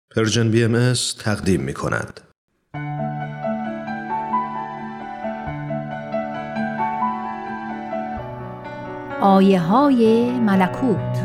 پرژن BMS تقدیم می کند. آیه‌های ملکوت.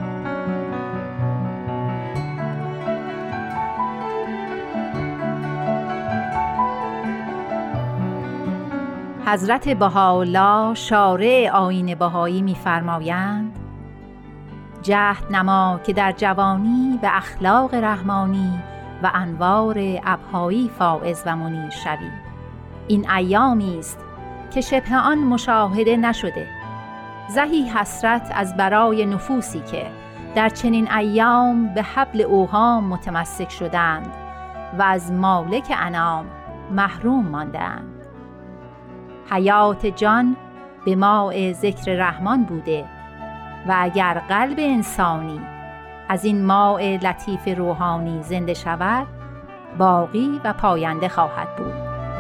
حضرت بهاءالله شارع آیین بهایی می‌فرمایند: جهد نما که در جوانی به اخلاق رحمانی و انوار ابهایی فائز و منیر شوی. این ایامی است که شبه آن مشاهده نشده. زهی حسرت از برای نفوسی که در چنین ایام به حبل اوهام متمسک شدند و از مالک انام محروم ماندند. حیات جان به ماء ذکر رحمان بوده و اگر قلب انسانی از این ماء لطیف روحانی زنده شود، باقی و پاینده خواهد بود.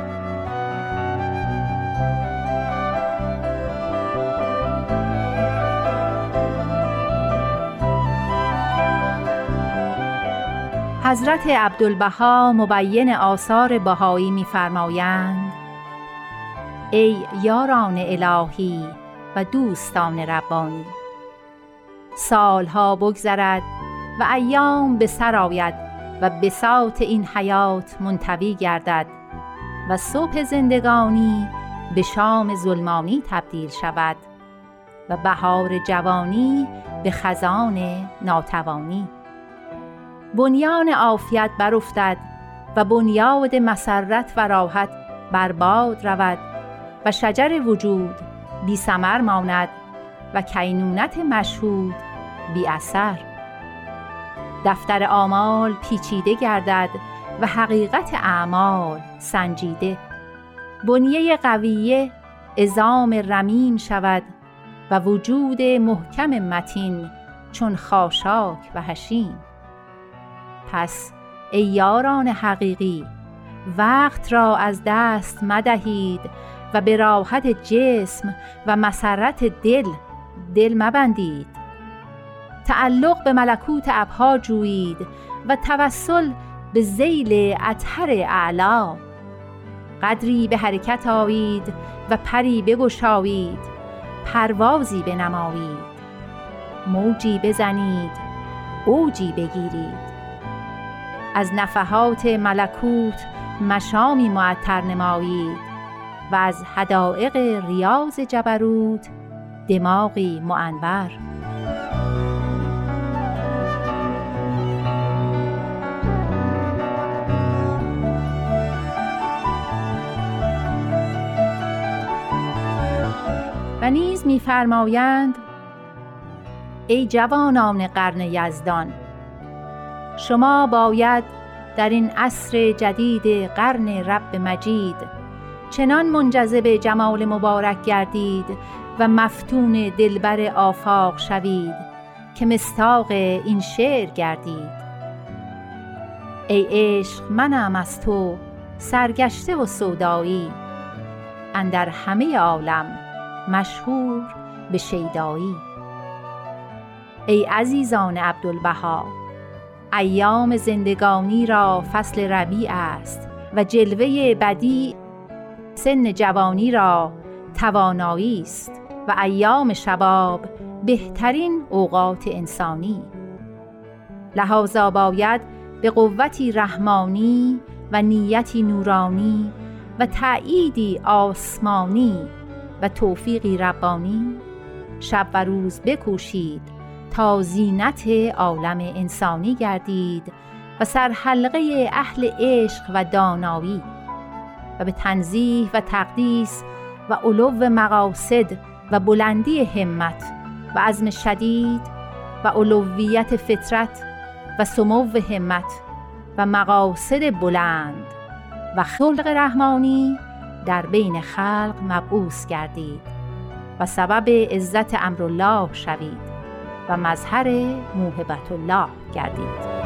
حضرت عبدالبها مبین آثار بهایی می‌فرمایند: ای یاران الهی و دوستان ربانی، سالها بگذرد و ایام به سر آید و بساط این حیات منطوی گردد و صبح زندگانی به شام ظلمانی تبدیل شود و بهار جوانی به خزان ناتوانی. بنیان عافیت برافتد و بنیاد مسرت و راحت برباد رود و شجر وجود بی ثمر ماند و کینونت مشهود بی اثر. دفتر آمال پیچیده گردد و حقیقت اعمال سنجیده. بنیه قویه عظام رمیم شود و وجود محکم متین چون خاشاک و حشیم. پس ای یاران حقیقی، وقت را از دست مدهید و به راحت جسم و مسرت دل مبندید. تعلق به ملکوت ابها جویید و توسل به ذیل اطهر اعلی. قدری به حرکت آیید و پری بگشایید، پروازی بنمایید، موجی بزنید، اوجی بگیرید. از نفحات ملکوت مشامی معطر نمایید و از حدائق ریاض جبروت دماغی معنبر. و نیز می‌فرمایند: ای جوانان قرن یزدان، شما باید در این عصر جدید قرن رب مجید چنان منجذب جمال مبارک گردید و مفتون دلبر آفاق شوید که مصداق این شعر گردید: ای عشق منم از تو سرگشته و سودایی، اندر همه عالم مشهور به شیدایی. ای عزیزان عبدالبها، ایام زندگانی را فصل ربیع است و جلوه بدیع سن جوانی را توانایی است و ایام شباب بهترین اوقات انسانی. لحاظا باید به قوتی رحمانی و نیتی نورانی و تأییدی آسمانی و توفیقی ربانی شب و روز بکوشید تا زینت عالم انسانی گردید و سرحلقه اهل عشق و دانایی و به تنزیه و تقدیس و علو مقاصد و بلندی همت و عزم شدید و علویت فطرت و سمو همت و مقاصد بلند و خلق رحمانی در بین خلق مبعوث گردید و سبب عزت امرالله شوید و مظهر موهبت الله گردید.